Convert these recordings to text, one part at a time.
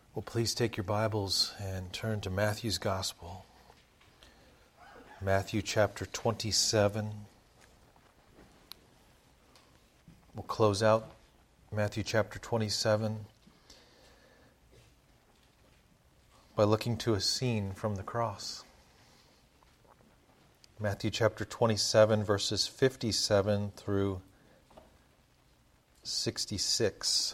Well, please take your Bibles and turn to Matthew's Gospel. Matthew chapter 27. We'll close out Matthew chapter 27 by looking to a scene from the cross. Matthew chapter 27, verses 57 through 66.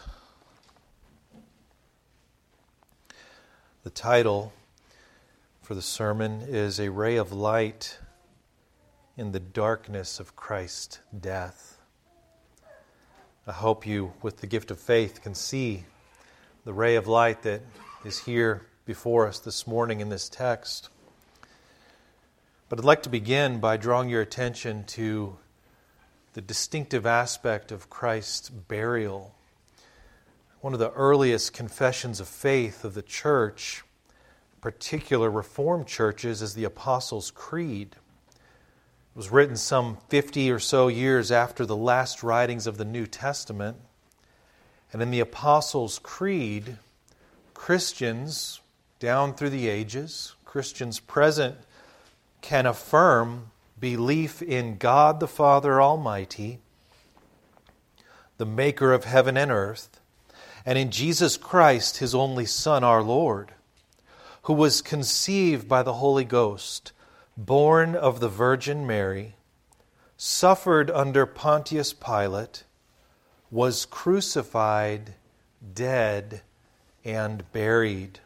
The title for the sermon is A Ray of Light in the Darkness of Christ's Death. I hope you, with the gift of faith, can see the ray of light that is here before us this morning in this text. But I'd like to begin by drawing your attention to the distinctive aspect of Christ's burial. One of the earliest confessions of faith of the church, particular Reformed churches, is the Apostles' Creed. It was written some 50 or so years after the last writings of the New Testament. And in the Apostles' Creed, Christians down through the ages, Christians present, can affirm belief in God the Father Almighty, the maker of heaven and earth, and in Jesus Christ, His only Son, our Lord, who was conceived by the Holy Ghost, born of the Virgin Mary, suffered under Pontius Pilate, was crucified, dead, and buried.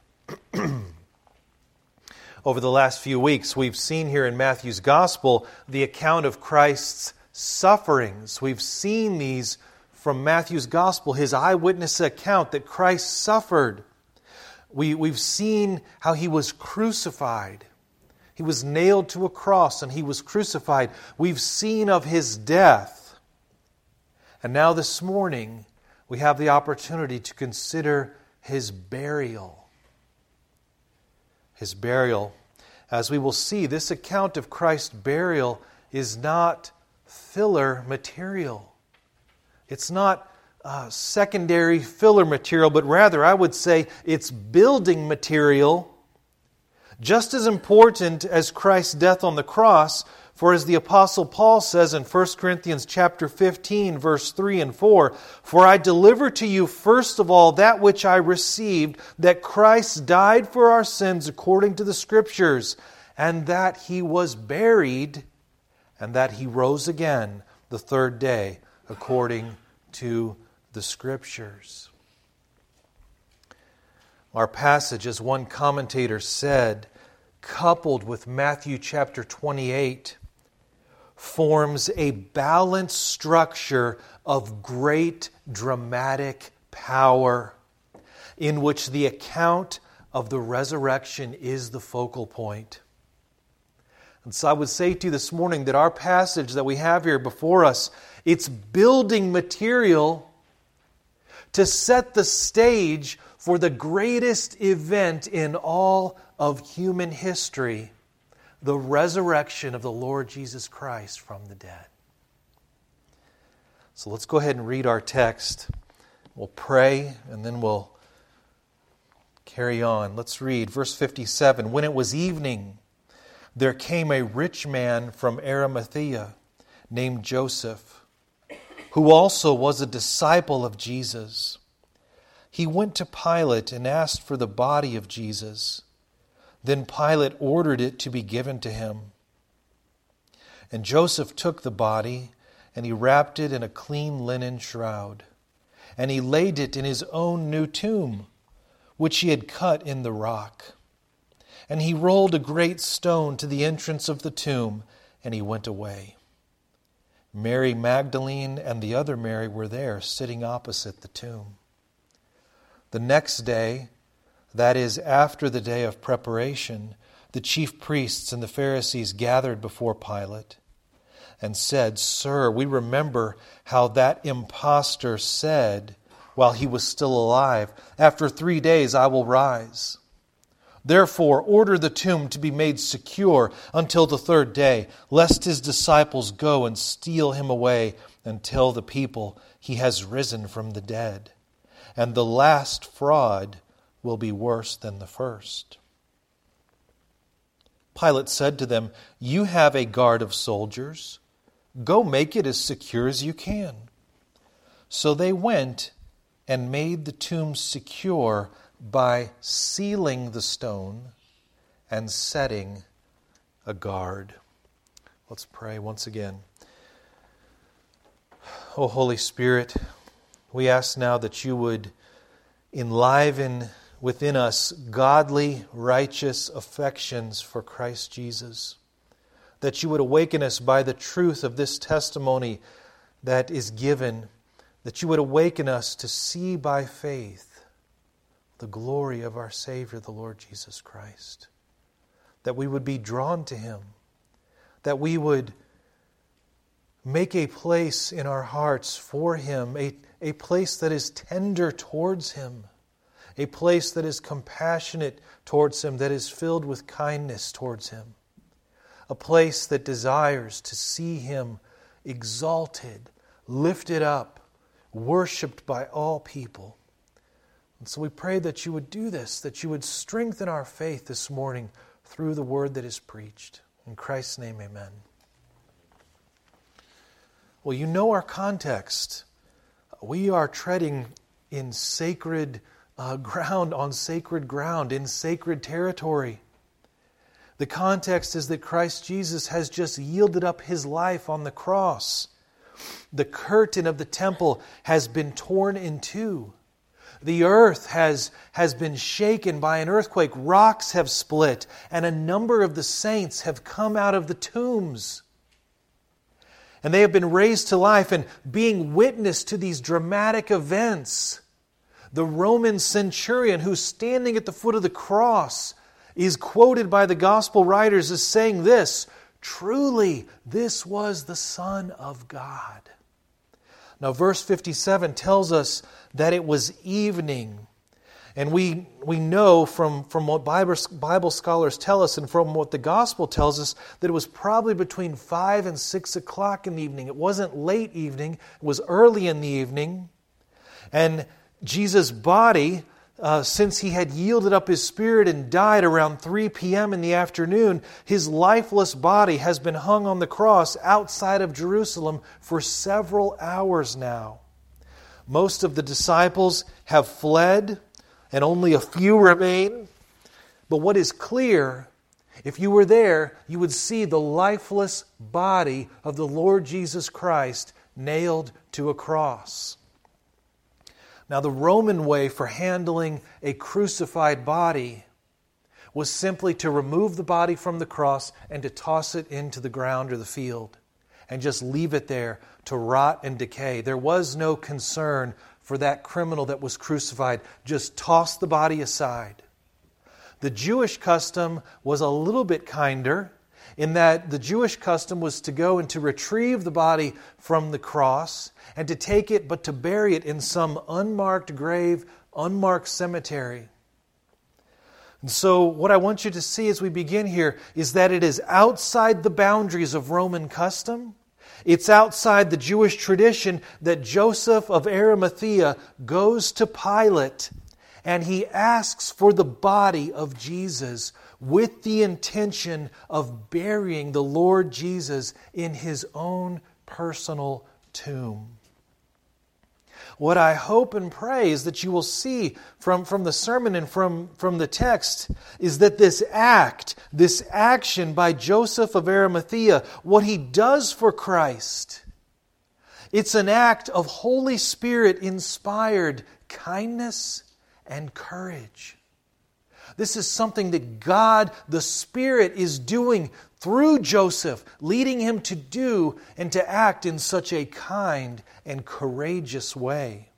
Over the last few weeks, we've seen here in Matthew's Gospel the account of Christ's sufferings. We've seen these from Matthew's Gospel, his eyewitness account that Christ suffered. We've seen how He was crucified. He was nailed to a cross and He was crucified. We've seen of His death. And now this morning, we have the opportunity to consider His burial. His burial. As we will see, this account of Christ's burial is not filler material. It's not secondary filler material, but rather, I would say, it's building material, just as important as Christ's death on the cross. For as the Apostle Paul says in 1 Corinthians chapter 15, verse 3 and 4, "For I deliver to you first of all that which I received, that Christ died for our sins according to the Scriptures, and that He was buried, and that He rose again the third day according to the Scriptures." Our passage, as one commentator said, coupled with Matthew chapter 28, forms a balanced structure of great dramatic power, in which the account of the resurrection is the focal point. And so I would say to you this morning that our passage that we have here before us, it's building material to set the stage for the greatest event in all of human history, the resurrection of the Lord Jesus Christ from the dead. So let's go ahead and read our text. We'll pray and then we'll carry on. Let's read verse 57. "When it was evening, there came a rich man from Arimathea named Joseph, who also was a disciple of Jesus. He went to Pilate and asked for the body of Jesus. Then Pilate ordered it to be given to him. And Joseph took the body, and he wrapped it in a clean linen shroud, and he laid it in his own new tomb, which he had cut in the rock. And he rolled a great stone to the entrance of the tomb, and he went away. Mary Magdalene and the other Mary were there, sitting opposite the tomb. The next day, that is, after the day of preparation, the chief priests and the Pharisees gathered before Pilate and said, 'Sir, we remember how that impostor said, while he was still alive, "After 3 days I will rise." Therefore, order the tomb to be made secure until the third day, lest his disciples go and steal him away and tell the people he has risen from the dead. And the last fraud will be worse than the first." Pilate said to them, "You have a guard of soldiers. Go make it as secure as you can." So they went and made the tomb secure by sealing the stone and setting a guard. Let's pray once again. O Holy Spirit, we ask now that you would enliven within us godly, righteous affections for Christ Jesus. That you would awaken us by the truth of this testimony that is given. That you would awaken us to see by faith the glory of our Savior, the Lord Jesus Christ. That we would be drawn to Him. That we would make a place in our hearts for Him, a place that is tender towards Him, a place that is compassionate towards Him, that is filled with kindness towards Him, a place that desires to see Him exalted, lifted up, worshipped by all people. And so we pray that you would do this, that you would strengthen our faith this morning through the word that is preached. In Christ's name, amen. Well, you know our context. We are treading in sacred ground, on sacred ground, in sacred territory. The context is that Christ Jesus has just yielded up His life on the cross. The curtain of the temple has been torn in two. The earth has been shaken by an earthquake. Rocks have split, and a number of the saints have come out of the tombs. And they have been raised to life and being witness to these dramatic events. The Roman centurion who's standing at the foot of the cross is quoted by the gospel writers as saying this, "Truly, this was the Son of God." Now, verse 57 tells us that it was evening. And we know from what Bible scholars tell us and from what the gospel tells us that it was probably between 5 and 6 o'clock in the evening. It wasn't late evening. It was early in the evening. And Jesus' body, since He had yielded up His spirit and died around 3 p.m. in the afternoon, His lifeless body has been hung on the cross outside of Jerusalem for several hours now. Most of the disciples have fled, and only a few remain. But what is clear, if you were there, you would see the lifeless body of the Lord Jesus Christ nailed to a cross. Now, the Roman way for handling a crucified body was simply to remove the body from the cross and to toss it into the ground or the field and just leave it there to rot and decay. There was no concern for that criminal that was crucified. Just toss the body aside. The Jewish custom was a little bit kinder in that the Jewish custom was to go and to retrieve the body from the cross and to take it but to bury it in some unmarked grave, unmarked cemetery. And so what I want you to see as we begin here is that it is outside the boundaries of Roman custom. It's outside the Jewish tradition that Joseph of Arimathea goes to Pilate and he asks for the body of Jesus with the intention of burying the Lord Jesus in His own personal tomb. What I hope and pray is that you will see from the sermon and from the text is that this action by Joseph of Arimathea, what he does for Christ, it's an act of Holy Spirit inspired kindness and courage. This is something that God, the Spirit, is doing through Joseph, leading him to do and to act in such a kind and courageous way.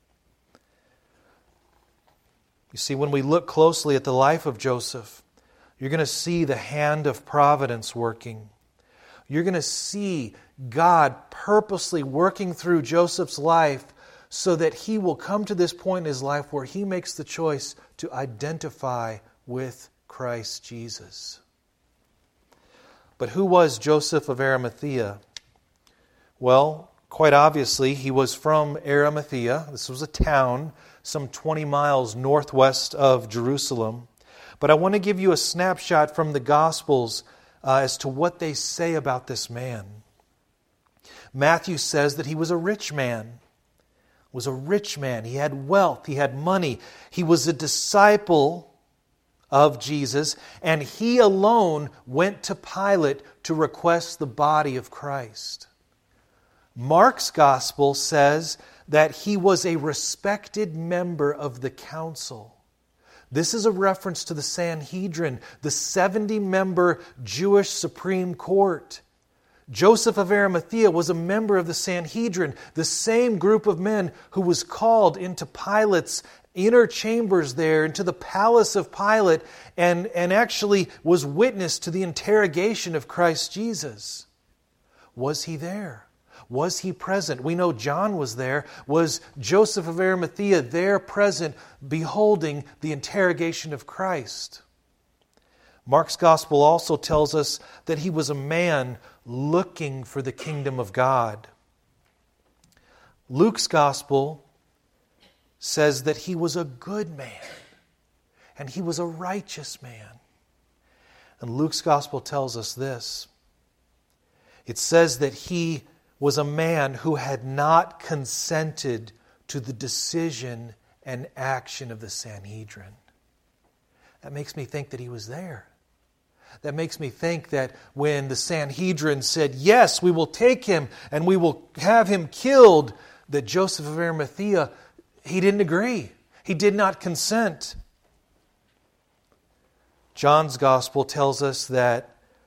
You see, when we look closely at the life of Joseph, you're going to see the hand of providence working. You're going to see God purposely working through Joseph's life so that he will come to this point in his life where he makes the choice to identify with Christ Jesus. But who was Joseph of Arimathea? Well, quite obviously, he was from Arimathea. This was a town some 20 miles northwest of Jerusalem. But I want to give you a snapshot from the Gospels as to what they say about this man. Matthew says that he was a rich man. Was a rich man. He had wealth. He had money. He was a disciple of Jesus, and he alone went to Pilate to request the body of Christ. Mark's Gospel says that he was a respected member of the council. This is a reference to the Sanhedrin, the 70-member Jewish Supreme Court. Joseph of Arimathea was a member of the Sanhedrin, the same group of men who was called into Pilate's inner chambers there, into the palace of Pilate, and actually was witness to the interrogation of Christ Jesus. Was he there? Was he present? We know John was there. Was Joseph of Arimathea there present, beholding the interrogation of Christ? Mark's Gospel also tells us that he was a man looking for the kingdom of God. Luke's Gospel says that he was a good man and he was a righteous man. And Luke's Gospel tells us this. It says that he was a man who had not consented to the decision and action of the Sanhedrin. That makes me think that he was there. That makes me think that when the Sanhedrin said, yes, we will take him and we will have him killed, that Joseph of Arimathea, he didn't agree. He did not consent. John's Gospel tells us that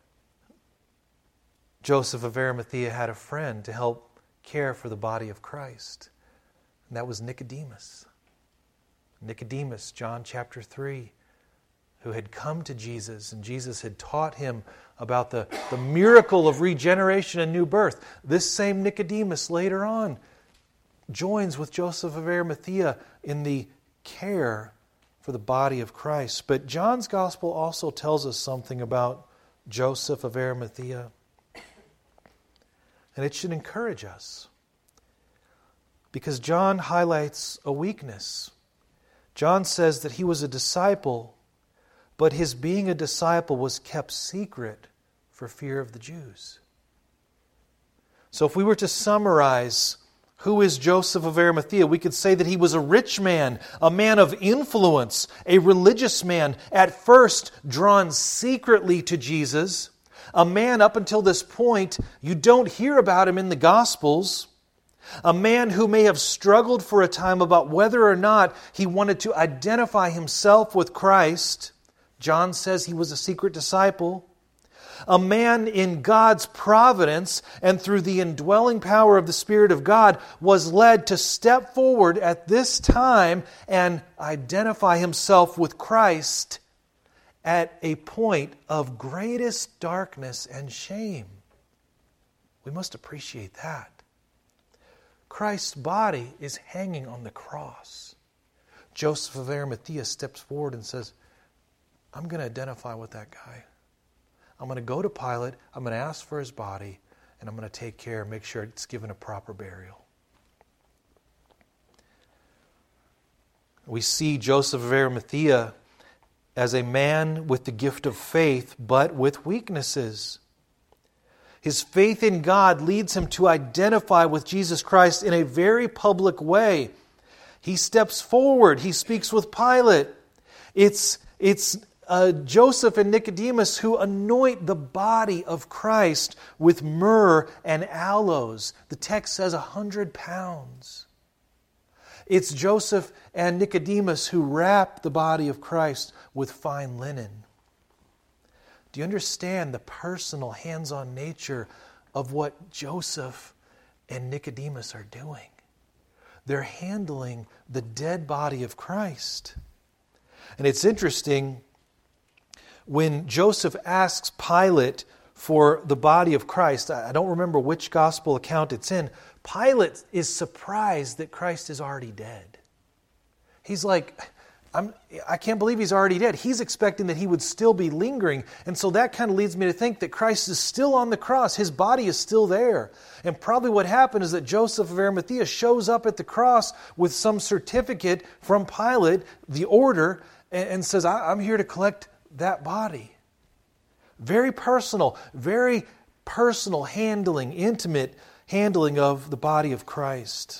Joseph of Arimathea had a friend to help care for the body of Christ. And that was Nicodemus. Nicodemus, John chapter 3, who had come to Jesus, and Jesus had taught him about the miracle of regeneration and new birth. This same Nicodemus later on joins with Joseph of Arimathea in the care for the body of Christ. But John's Gospel also tells us something about Joseph of Arimathea. And it should encourage us, because John highlights a weakness. John says that he was a disciple, but his being a disciple was kept secret for fear of the Jews. So if we were to summarize who is Joseph of Arimathea, we could say that he was a rich man, a man of influence, a religious man, at first drawn secretly to Jesus. A man up until this point, you don't hear about him in the Gospels. A man who may have struggled for a time about whether or not he wanted to identify himself with Christ. John says he was a secret disciple. A man in God's providence and through the indwelling power of the Spirit of God was led to step forward at this time and identify himself with Christ at a point of greatest darkness and shame. We must appreciate that. Christ's body is hanging on the cross. Joseph of Arimathea steps forward and says, I'm going to identify with that guy. I'm going to go to Pilate, I'm going to ask for his body, and I'm going to take care and make sure it's given a proper burial. We see Joseph of Arimathea as a man with the gift of faith, but with weaknesses. His faith in God leads him to identify with Jesus Christ in a very public way. He steps forward. He speaks with Pilate. It's Joseph and Nicodemus who anoint the body of Christ with myrrh and aloes. The text says 100 pounds. It's Joseph and Nicodemus who wrap the body of Christ with fine linen. Do you understand the personal, hands-on nature of what Joseph and Nicodemus are doing? They're handling the dead body of Christ. And it's interesting, when Joseph asks Pilate for the body of Christ, I don't remember which gospel account it's in, Pilate is surprised that Christ is already dead. He's like, I can't believe he's already dead. He's expecting that he would still be lingering. And so that kind of leads me to think that Christ is still on the cross. His body is still there. And probably what happened is that Joseph of Arimathea shows up at the cross with some certificate from Pilate, the order, and says, I'm here to collect that body. Very personal handling, intimate handling of the body of Christ.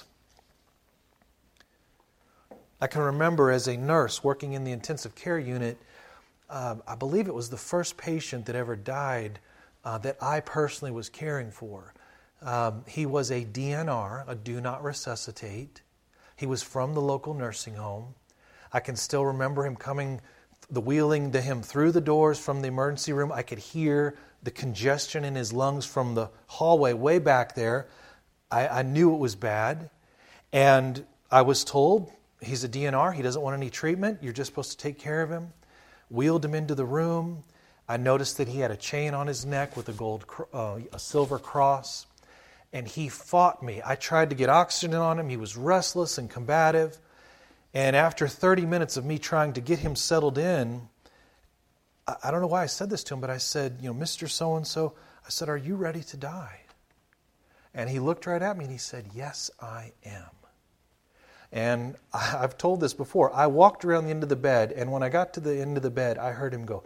I can remember as a nurse working in the intensive care unit, I believe it was the first patient that ever died that I personally was caring for. He was a DNR, a do not resuscitate. He was from the local nursing home. I can still remember him the wheeling to him through the doors from the emergency room. I could hear the congestion in his lungs from the hallway way back there. I knew it was bad. And I was told, he's a DNR. He doesn't want any treatment. You're just supposed to take care of him. Wheeled him into the room. I noticed that he had a chain on his neck with a silver cross. And he fought me. I tried to get oxygen on him. He was restless and combative. And after 30 minutes of me trying to get him settled in, I don't know why I said this to him, but I said, Mr. So-and-so, I said, are you ready to die? And he looked right at me and he said, yes, I am. And I've told this before. I walked around the end of the bed, and when I got to the end of the bed, I heard him go,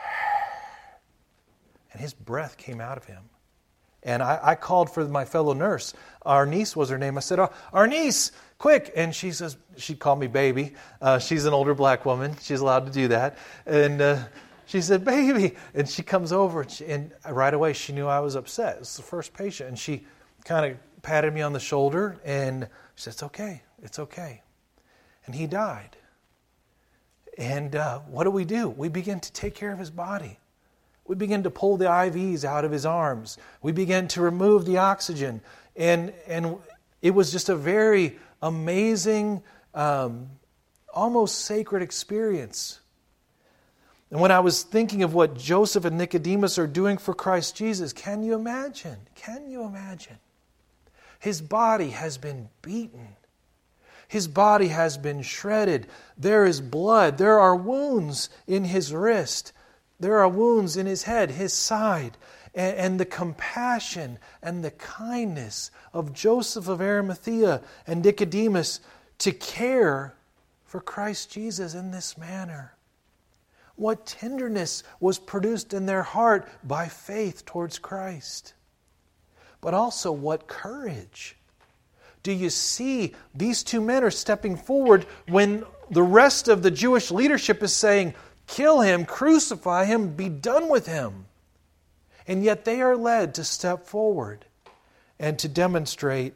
and his breath came out of him. And I called for my fellow nurse. Arnice was her name. I said, Arnice, quick. And she called me baby. She's an older black woman. She's allowed to do that. And she said, baby. And she comes over, and right away she knew I was upset. It's the first patient. And she kind of patted me on the shoulder, and she said, it's okay. And he died. And what do? We begin to take care of his body. We begin to pull the IVs out of his arms. We begin to remove the oxygen. And it was just a very amazing, almost sacred experience. And when I was thinking of what Joseph and Nicodemus are doing for Christ Jesus, can you imagine? His body has been beaten. His body has been shredded. There is blood. There are wounds in his wrist. There are wounds in his head, his side. And the compassion and the kindness of Joseph of Arimathea and Nicodemus to care for Christ Jesus in this manner. What tenderness was produced in their heart by faith towards Christ. But also what courage. Do you see these two men are stepping forward when the rest of the Jewish leadership is saying, kill him, crucify him, be done with him. And yet they are led to step forward and to demonstrate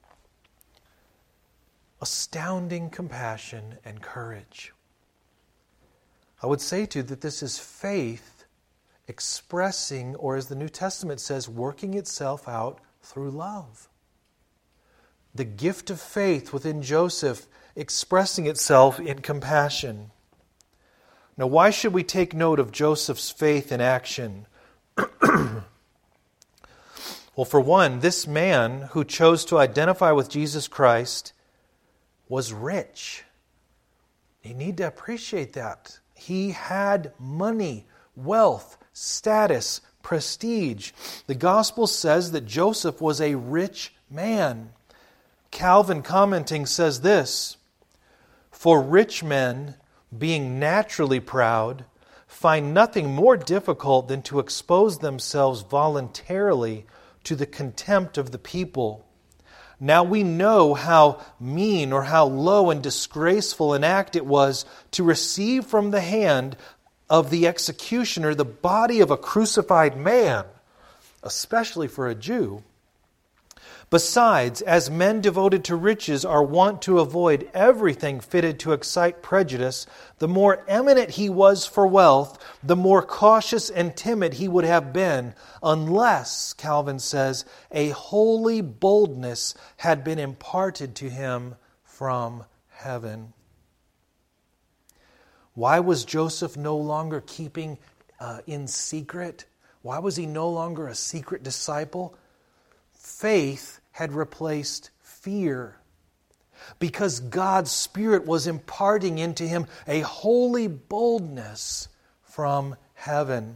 astounding compassion and courage. I would say to you that this is faith expressing, or as the New Testament says, working itself out through love. The gift of faith within Joseph expressing itself in compassion. Now, why should we take note of Joseph's faith in action? Well, for one, this man who chose to identify with Jesus Christ was rich. You need to appreciate that. He had money, wealth, status, prestige. The gospel says that Joseph was a rich man. Calvin commenting says this, "For rich men, being naturally proud, find nothing more difficult than to expose themselves voluntarily to the contempt of the people. Now we know how mean or how low and disgraceful an act it was to receive from the hand of the executioner the body of a crucified man, especially for a Jew. Besides, as men devoted to riches are wont to avoid everything fitted to excite prejudice, the more eminent he was for wealth, the more cautious and timid he would have been, unless, Calvin says, a holy boldness had been imparted to him from heaven." Why was Joseph no longer keeping in secret? Why was he no longer a secret disciple? Faith had replaced fear. because God's Spirit was imparting into him a holy boldness from heaven.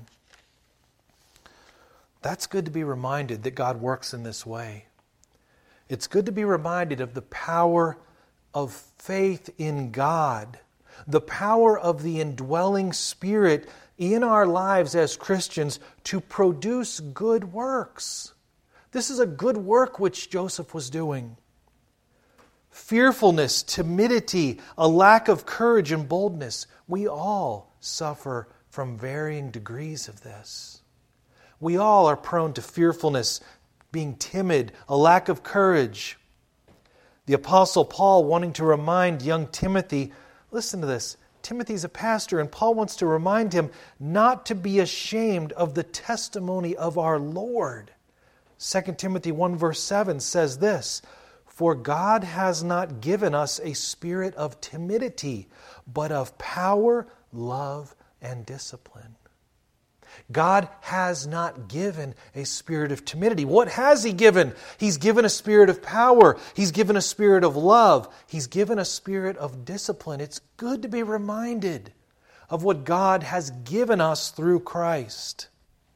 That's good to be reminded that God works in this way. It's good to be reminded of the power of faith in God, the power of the indwelling Spirit in our lives as Christians to produce good works. This is a good work which Joseph was doing. Fearfulness, timidity, a lack of courage and boldness, we all suffer from varying degrees of this. We all are prone to fearfulness, being timid, a lack of courage. The Apostle Paul, wanting to remind young Timothy, listen to this, Timothy's a pastor, and Paul wants to remind him not to be ashamed of the testimony of our Lord. 2 Timothy 1 verse 7 says this, "For God has not given us a spirit of timidity, but of power, love, and discipline." God has not given a spirit of timidity. What has He given? He's given a spirit of power. He's given a spirit of love. He's given a spirit of discipline. It's good to be reminded of what God has given us through Christ.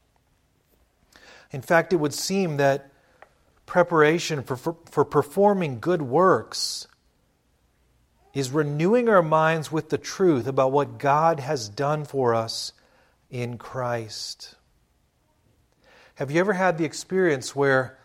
In fact, it would seem that preparation for performing good works is renewing our minds with the truth about what God has done for us in Christ. Have you ever had the experience where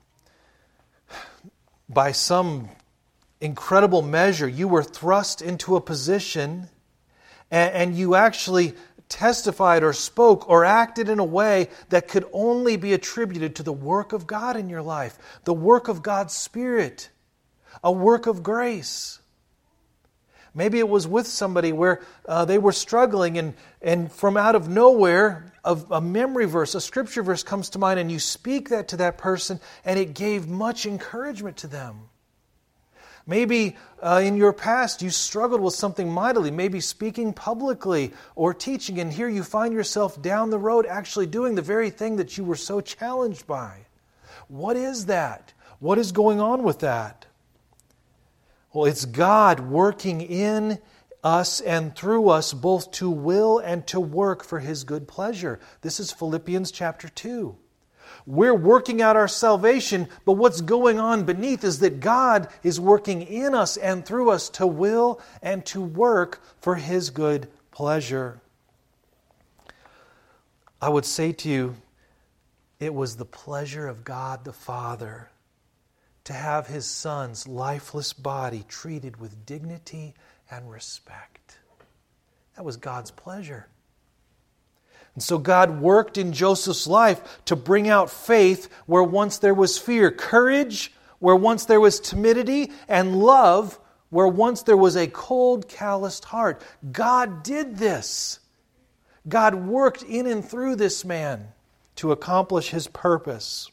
by some incredible measure you were thrust into a position and you actually testified or spoke or acted in a way that could only be attributed to the work of God in your life, the work of God's Spirit, a work of grace? Maybe it was with somebody where they were struggling and from out of nowhere, a memory verse, a scripture verse comes to mind and you speak that to that person and it gave much encouragement to them. Maybe in your past you struggled with something mightily, maybe speaking publicly or teaching, and here you find yourself down the road actually doing the very thing that you were so challenged by. What is that? What is going on with that? Well, it's God working in us and through us both to will and to work for His good pleasure. This is Philippians chapter 2. We're working out our salvation, but what's going on beneath is that God is working in us and through us to will and to work for His good pleasure. I would say to you, it was the pleasure of God the Father to have His Son's lifeless body treated with dignity and respect. That was God's pleasure. And so God worked in Joseph's life to bring out faith where once there was fear, courage where once there was timidity, and love where once there was a cold, calloused heart. God did this. God worked in and through this man to accomplish His purpose.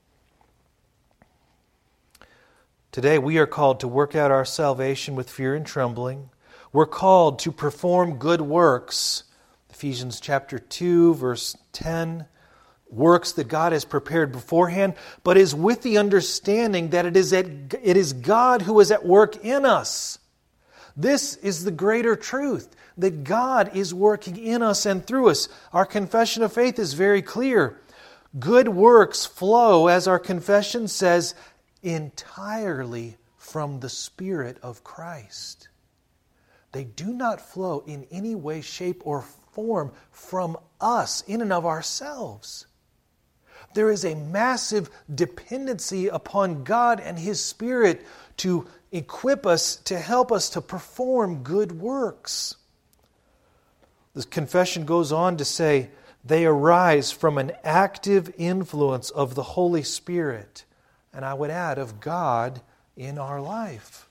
Today we are called to work out our salvation with fear and trembling. We're called to perform good works. Ephesians chapter 2, verse 10. Works that God has prepared beforehand, but is with the understanding that it is God who is at work in us. This is the greater truth, that God is working in us and through us. Our confession of faith is very clear. Good works flow, as our confession says, entirely from the Spirit of Christ. They do not flow in any way, shape, or form from us in and of ourselves. There is a massive dependency upon God and His Spirit to equip us, to help us to perform good works. This confession goes on to say, they arise from an active influence of the Holy Spirit, and I would add, of God in our life.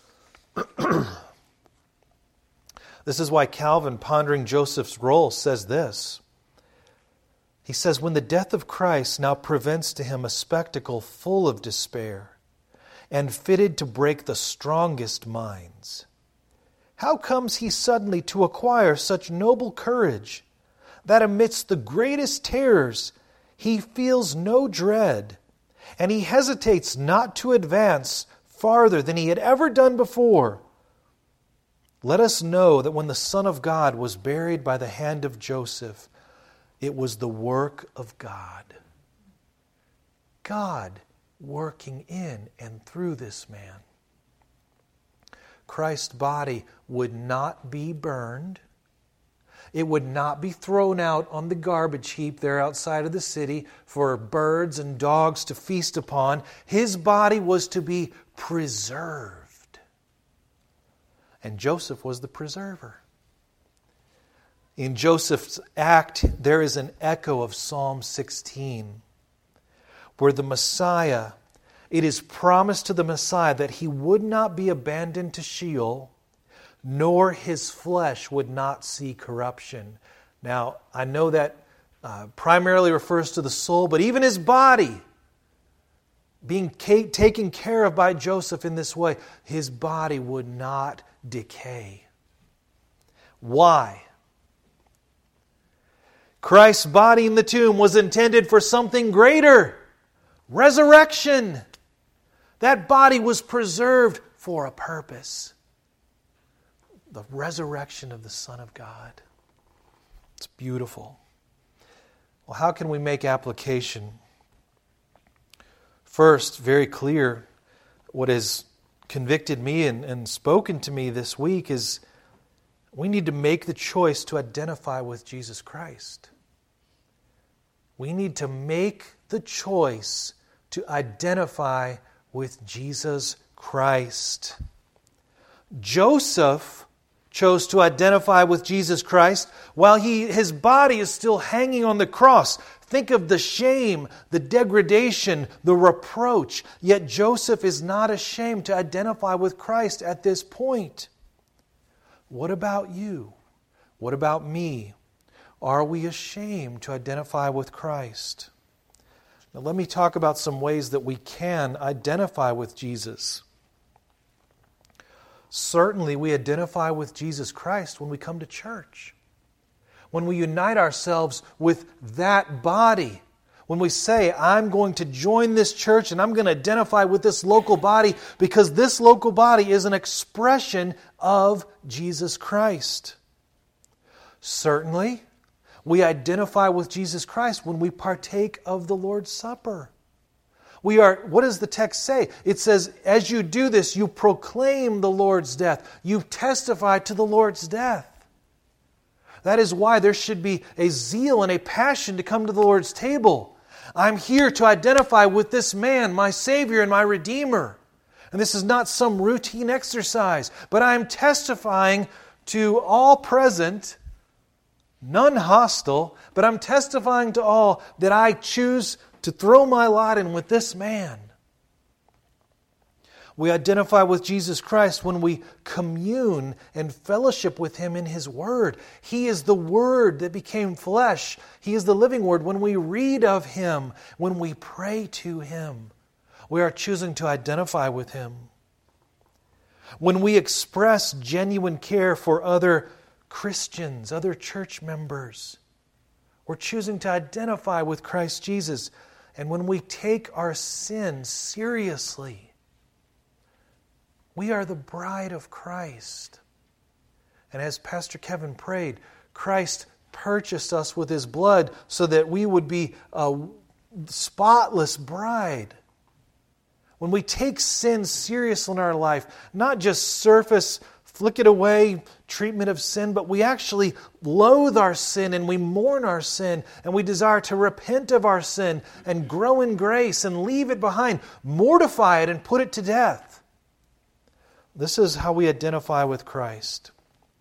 This is why Calvin, pondering Joseph's role, says this. He says, when the death of Christ now presents to him a spectacle full of despair and fitted to break the strongest minds, how comes he suddenly to acquire such noble courage that amidst the greatest terrors he feels no dread, and he hesitates not to advance farther than he had ever done before. Let us know that when the Son of God was buried by the hand of Joseph, it was the work of God. God working in and through this man. Christ's body would not be burned. It would not be thrown out on the garbage heap there outside of the city for birds and dogs to feast upon. His body was to be preserved. And Joseph was the preserver. In Joseph's act, there is an echo of Psalm 16, where the Messiah, it is promised to the Messiah that he would not be abandoned to Sheol, nor his flesh would not see corruption. Now, I know that primarily refers to the soul, but even his body being taken care of by Joseph in this way, his body would not decay. Why? Christ's body in the tomb was intended for something greater. Resurrection. That body was preserved for a purpose. The resurrection of the Son of God. It's beautiful. Well, how can we make application? First, very clear, what has convicted me and spoken to me this week is we need to make the choice to identify with Jesus Christ. We need to make the choice to identify with Jesus Christ. Joseph chose to identify with Jesus Christ while his body is still hanging on the cross. Think of the shame, the degradation, the reproach. Yet Joseph is not ashamed to identify with Christ at this point. What about you? What about me? Are we ashamed to identify with Christ? Now let me talk about some ways that we can identify with Jesus. Certainly we identify with Jesus Christ when we come to church. When we unite ourselves with that body. When we say, I'm going to join this church and I'm going to identify with this local body because this local body is an expression of Jesus Christ. Certainly, we identify with Jesus Christ when we partake of the Lord's Supper. What does the text say? It says, as you do this, you proclaim the Lord's death. You testify to the Lord's death. That is why there should be a zeal and a passion to come to the Lord's table. I'm here to identify with this man, my Savior and my Redeemer. And this is not some routine exercise, but I'm testifying to all present, none hostile, but I'm testifying to all that I choose to throw my lot in with this man. We identify with Jesus Christ when we commune and fellowship with Him in His Word. He is the Word that became flesh. He is the living Word. When we read of Him, when we pray to Him, we are choosing to identify with Him. When we express genuine care for other Christians, other church members, we're choosing to identify with Christ Jesus. And when we take our sin seriously, we are the bride of Christ. And as Pastor Kevin prayed, Christ purchased us with His blood so that we would be a spotless bride. When we take sin serious in our life, not just surface, flick it away treatment of sin, but we actually loathe our sin and we mourn our sin and we desire to repent of our sin and grow in grace and leave it behind, mortify it and put it to death. This is how we identify with Christ.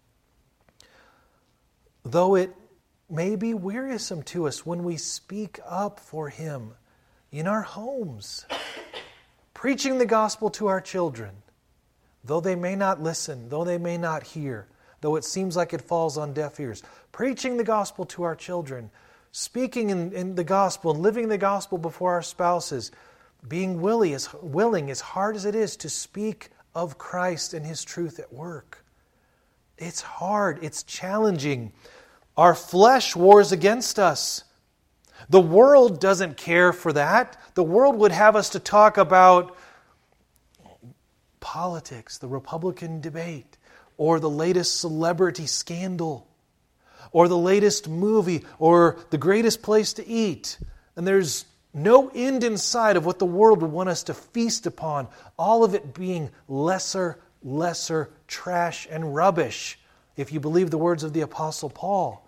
Though it may be wearisome to us when we speak up for Him in our homes, preaching the gospel to our children, though they may not listen, though they may not hear, though it seems like it falls on deaf ears, preaching the gospel to our children, speaking in the gospel and living the gospel before our spouses, being willing, as hard as it is, to speak of Christ and His truth at work. It's hard. It's challenging. Our flesh wars against us. The world doesn't care for that. The world would have us to talk about politics, the Republican debate, or the latest celebrity scandal, or the latest movie, or the greatest place to eat. And there's no end in sight of what the world would want us to feast upon, all of it being lesser trash and rubbish, if you believe the words of the Apostle Paul.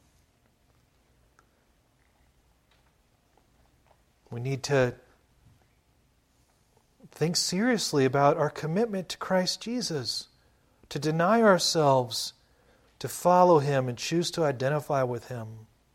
We need to think seriously about our commitment to Christ Jesus, to deny ourselves, to follow Him and choose to identify with Him.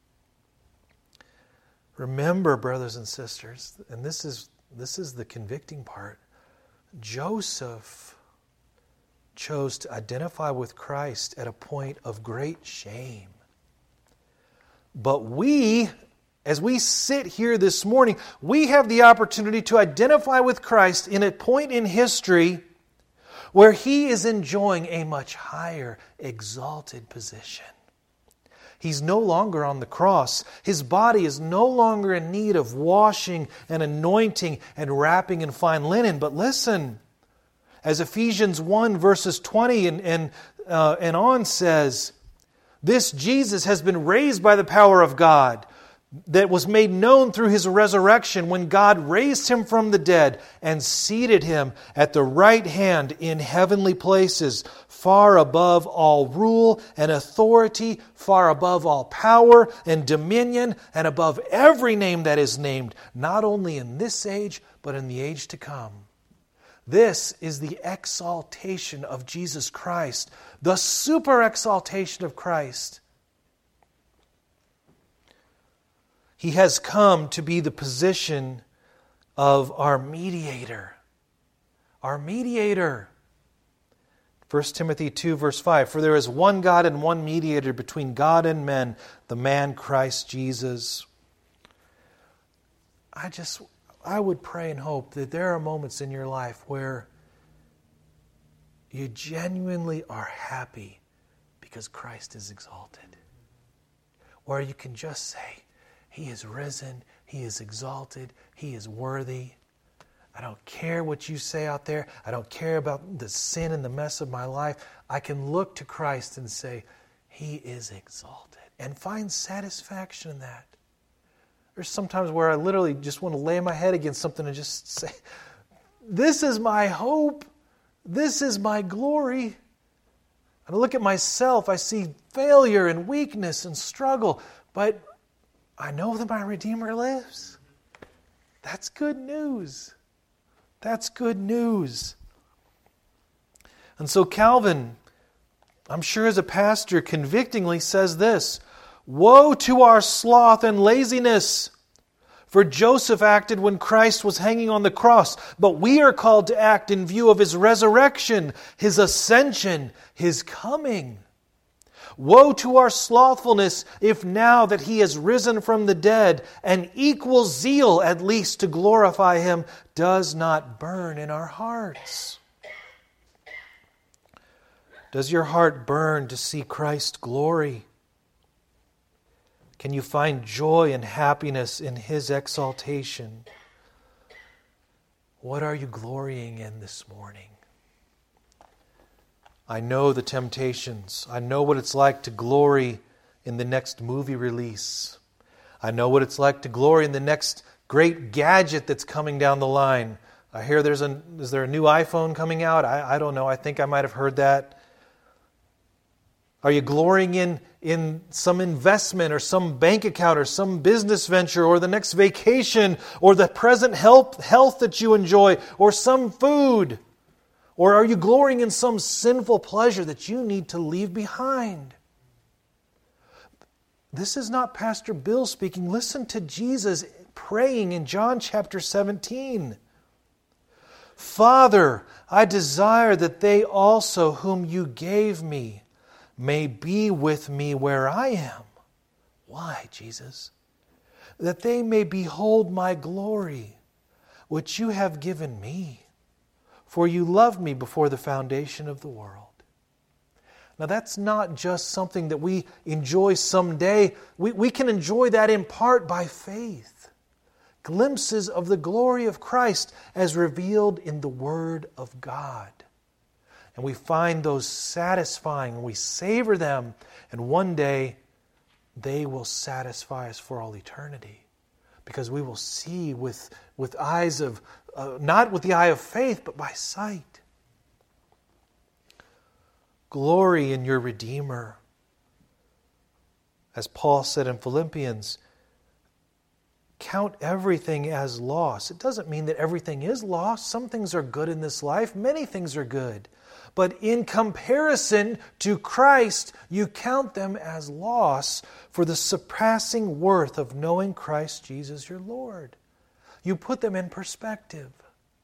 Remember, brothers and sisters, and this is the convicting part, Joseph chose to identify with Christ at a point of great shame. But we, as we sit here this morning, we have the opportunity to identify with Christ in a point in history where He is enjoying a much higher, exalted position. He's no longer on the cross. His body is no longer in need of washing and anointing and wrapping in fine linen. But listen, as Ephesians 1 verses 20 and on says, this Jesus has been raised by the power of God, that was made known through His resurrection when God raised Him from the dead and seated Him at the right hand in heavenly places, far above all rule and authority, far above all power and dominion, and above every name that is named, not only in this age, but in the age to come. This is the exaltation of Jesus Christ, the super exaltation of Christ. He has come to be the position of our mediator. Our mediator. 1 Timothy 2 verse 5, for there is one God and one mediator between God and men, the man Christ Jesus. I would pray and hope that there are moments in your life where you genuinely are happy because Christ is exalted. Where you can just say, He is risen, He is exalted, He is worthy. I don't care what you say out there. I don't care about the sin and the mess of my life. I can look to Christ and say, He is exalted, and find satisfaction in that. There's sometimes where I literally just want to lay my head against something and just say, this is my hope. This is my glory. And I look at myself, I see failure and weakness and struggle, but I know that my Redeemer lives. That's good news. That's good news. And so Calvin, I'm sure as a pastor, convictingly says this, woe to our sloth and laziness! For Joseph acted when Christ was hanging on the cross, but we are called to act in view of His resurrection, His ascension, His coming. Woe to our slothfulness if now that He has risen from the dead, an equal zeal at least to glorify Him does not burn in our hearts. Does your heart burn to see Christ's glory? Can you find joy and happiness in His exaltation? What are you glorying in this morning? I know the temptations. I know what it's like to glory in the next movie release. I know what it's like to glory in the next great gadget that's coming down the line. I hear is there a new iPhone coming out? I don't know. I think I might have heard that. Are you glorying in some investment or some bank account or some business venture or the next vacation or the present health that you enjoy or some food? Or are you glorying in some sinful pleasure that you need to leave behind? This is not Pastor Bill speaking. Listen to Jesus praying in John chapter 17. Father, I desire that they also whom you gave me may be with me where I am. Why, Jesus? That they may behold my glory, which you have given me. For you loved me before the foundation of the world. Now that's not just something that we enjoy someday. We can enjoy that in part by faith. glimpses of the glory of Christ as revealed in the Word of God. And we find those satisfying, we savor them, and one day they will satisfy us for all eternity. Because we will see with eyes of, not with the eye of faith, but by sight. Glory in your Redeemer. As Paul said in Philippians, count everything as loss. It doesn't mean that everything is lost. Some things are good in this life. Many things are good. But in comparison to Christ, you count them as loss for the surpassing worth of knowing Christ Jesus your Lord. You put them in perspective.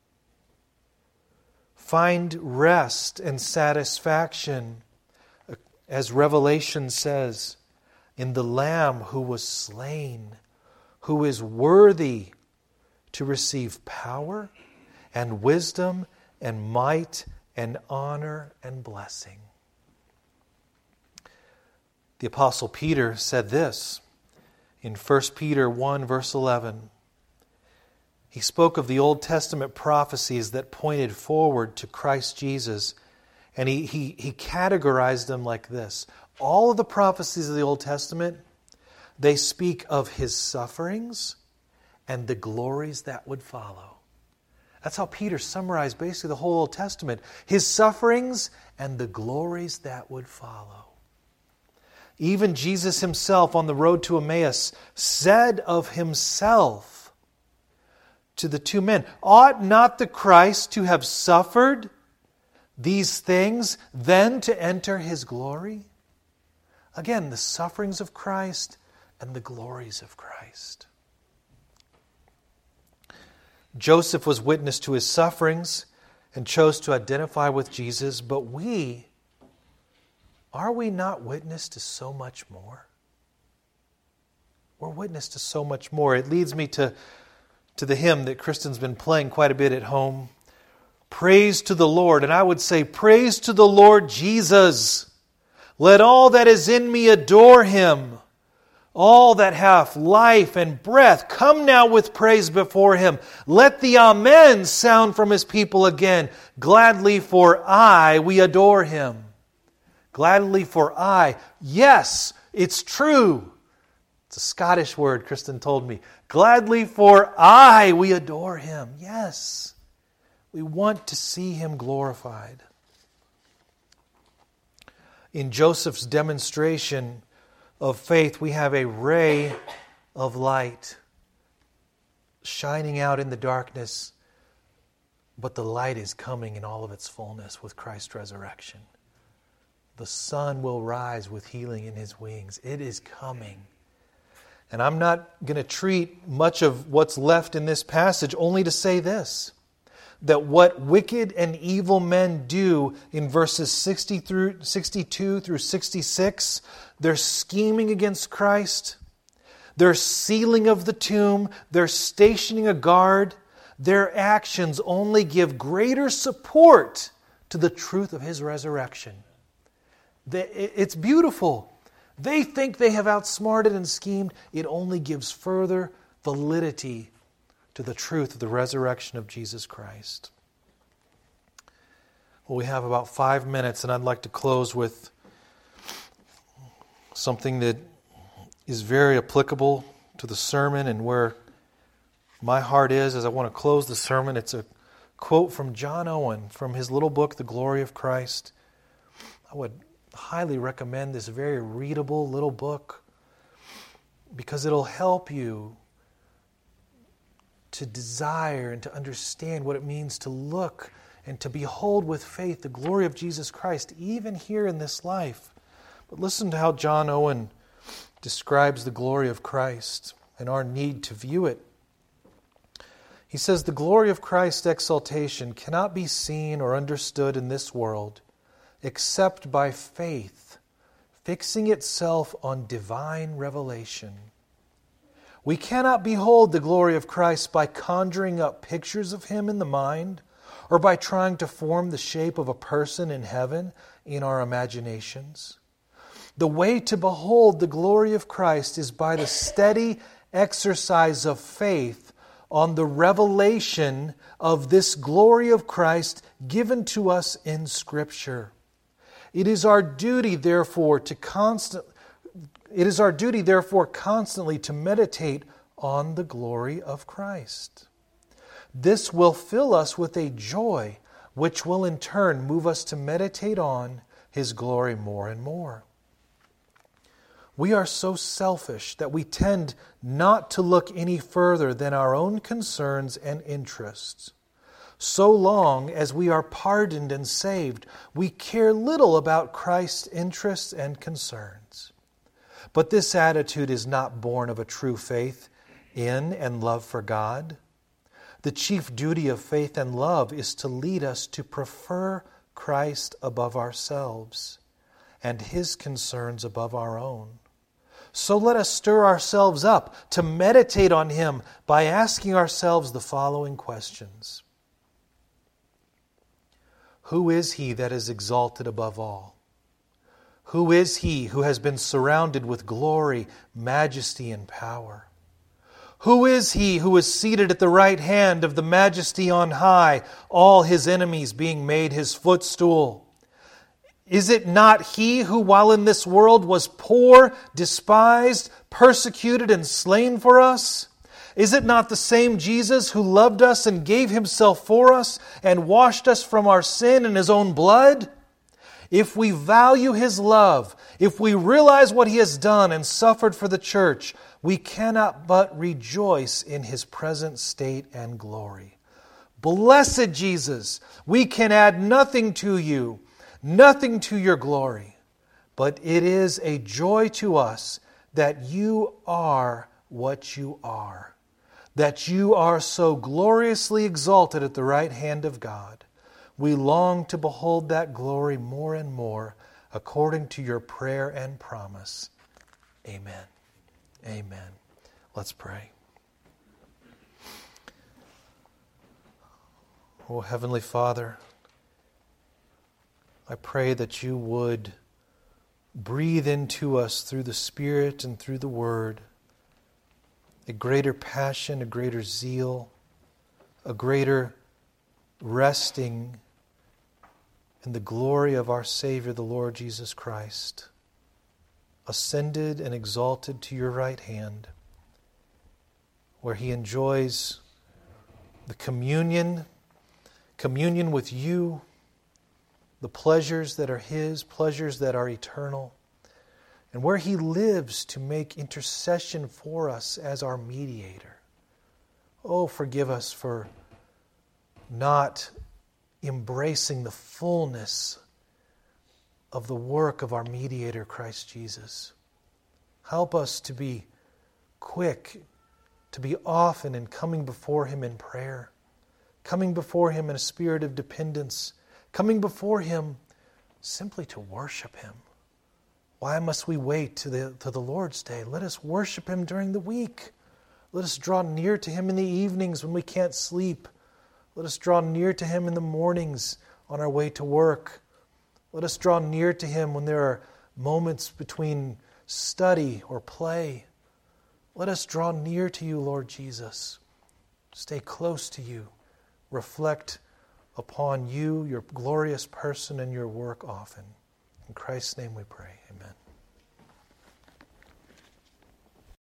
Find rest and satisfaction, as Revelation says, in the Lamb who was slain, who is worthy to receive power and wisdom and might and honor and blessing. The Apostle Peter said this in 1 Peter 1 verse 11. He spoke of the Old Testament prophecies that pointed forward to Christ Jesus, and he categorized them like this. All of the prophecies of the Old Testament, they speak of His sufferings and the glories that would follow. That's how Peter summarized basically the whole Old Testament. His sufferings and the glories that would follow. Even Jesus Himself on the road to Emmaus said of Himself to the two men, ought not the Christ to have suffered these things, then to enter His glory? Again, the sufferings of Christ and the glories of Christ. Joseph was witness to his sufferings and chose to identify with Jesus, but are we not witness to so much more? We're witness to so much more. It leads me to the hymn that Kristen's been playing quite a bit at home. Praise to the Lord. And I would say, praise to the Lord Jesus. Let all that is in me adore Him. All that hath life and breath, come now with praise before Him. Let the Amen sound from His people again. Gladly for we adore Him. Gladly for yes, it's true. It's a Scottish word, Kristen told me. Gladly for we adore Him. Yes, we want to see Him glorified. In Joseph's demonstration of faith, we have a ray of light shining out in the darkness, but the light is coming in all of its fullness with Christ's resurrection. The sun will rise with healing in His wings. It is coming. And I'm not going to treat much of what's left in this passage, only to say this, that what wicked and evil men do in verses 62 through 66, they're scheming against Christ, their sealing of the tomb, their stationing a guard, their actions only give greater support to the truth of His resurrection. It's beautiful. They think they have outsmarted and schemed. It only gives further validity to the truth of the resurrection of Jesus Christ. Well, we have about 5 minutes, and I'd like to close with something that is very applicable to the sermon and where my heart is as I want to close the sermon. It's a quote from John Owen from his little book, The Glory of Christ. I would highly recommend this very readable little book because it'll help you to desire and to understand what it means to look and to behold with faith the glory of Jesus Christ, even here in this life. But listen to how John Owen describes the glory of Christ and our need to view it. He says, the glory of Christ's exaltation cannot be seen or understood in this world except by faith, fixing itself on divine revelation. We cannot behold the glory of Christ by conjuring up pictures of Him in the mind or by trying to form the shape of a person in heaven in our imaginations. The way to behold the glory of Christ is by the steady exercise of faith on the revelation of this glory of Christ given to us in Scripture. It is our duty, therefore, constantly to meditate on the glory of Christ. This will fill us with a joy which will in turn move us to meditate on His glory more and more. We are so selfish that we tend not to look any further than our own concerns and interests. So long as we are pardoned and saved, we care little about Christ's interests and concerns. But this attitude is not born of a true faith in and love for God. The chief duty of faith and love is to lead us to prefer Christ above ourselves and His concerns above our own. So let us stir ourselves up to meditate on Him by asking ourselves the following questions. Who is He that is exalted above all? Who is He who has been surrounded with glory, majesty, and power? Who is He who is seated at the right hand of the Majesty on high, all His enemies being made His footstool? Is it not He who, while in this world, was poor, despised, persecuted, and slain for us? Is it not the same Jesus who loved us and gave Himself for us and washed us from our sin in His own blood? If we value His love, if we realize what He has done and suffered for the church, we cannot but rejoice in His present state and glory. Blessed Jesus, we can add nothing to you, nothing to your glory, but it is a joy to us that you are what you are, that you are so gloriously exalted at the right hand of God. We long to behold that glory more and more according to your prayer and promise. Amen. Amen. Let's pray. Oh, Heavenly Father, I pray that you would breathe into us through the Spirit and through the Word a greater passion, a greater zeal, a greater resting in the glory of our Savior, the Lord Jesus Christ, ascended and exalted to your right hand, where He enjoys the communion with you, the pleasures that are His, pleasures that are eternal, and where He lives to make intercession for us as our mediator. Oh, forgive us for not embracing the fullness of the work of our mediator, Christ Jesus. Help us to be quick, to be often in coming before Him in prayer, coming before Him in a spirit of dependence, coming before Him simply to worship Him. Why must we wait to the Lord's Day? Let us worship Him during the week. Let us draw near to Him in the evenings when we can't sleep. Let us draw near to Him in the mornings on our way to work. Let us draw near to Him when there are moments between study or play. Let us draw near to you, Lord Jesus. Stay close to you. Reflect upon you, your glorious person, and your work often. In Christ's name we pray. Amen.